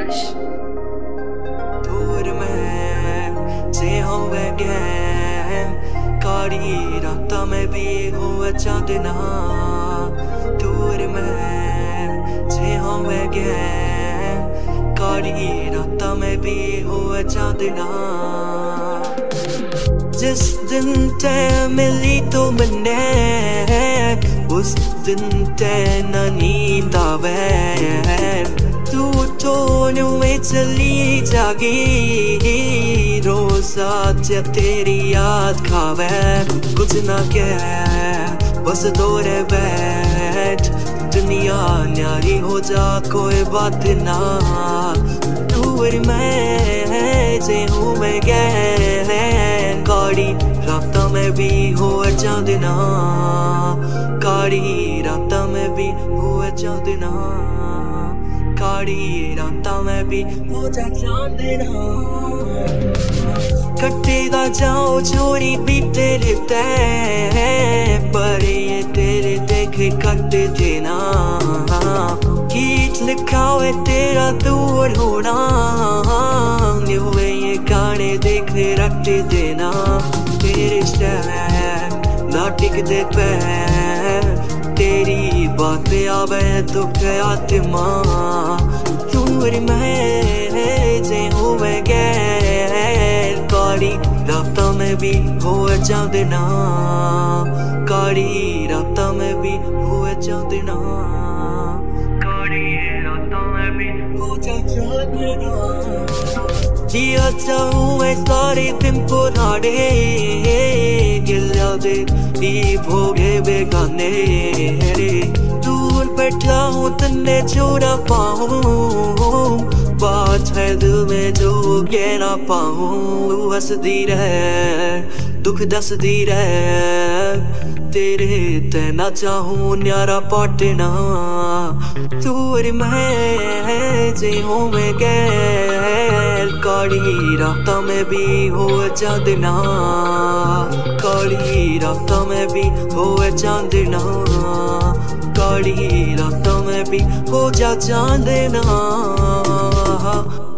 Akash. दूर में जे होवे गैन कारी राता में भी हुआ चांदना दूर में जे होवे गैन कारी राता में भी हुआ चांदना जिस दिन ते मिली तो मैंने उस दिन ते नींद आवे तू तो में चली जागी रोज़ा जब तेरी याद खावे कुछ ना कह बस दौरे बैठ दुनिया न्यारी हो जा कोई बात ना दूर मैं जे हूँ मैं गैन काड़ी राता में भी हो चांदना काड़ी राता में भी हो चांदना काड़ी राता में भी हो जा चांदना कट्टे दा जाओ चोरी भी तेरे तय पर ये तेरे देखे कट देना गीत लिखा है तेरा दूर होना ये गाने देखे रट देना तेरे स्टैंड ना टिकते पैर तेरी बातें आवे तो क्या आत्मा दूर मैं जे हूँ मैं गैर काड़ी राता में भी हो चांदना काड़ी राता में भी हो चांदना काड़ी राता में भी हो चांदना जिया चाहूँ मैं सारे दिन पुराने गिला दे भोगे बेगाने रे दूर बैठा हूँ तन्ने छोड़ा पाऊँ बात है दिल में जो कह ना पाऊँ हंसदी रहे दुख दसदी रहे तेरे तेना चाहूँ न्यारा पाटना दूर मैं जे हूँ मैं गैर काड़ी राता में भी हो चांदना काड़ी राता में भी हो चांदना काड़ी राता में भी हो जा चांदना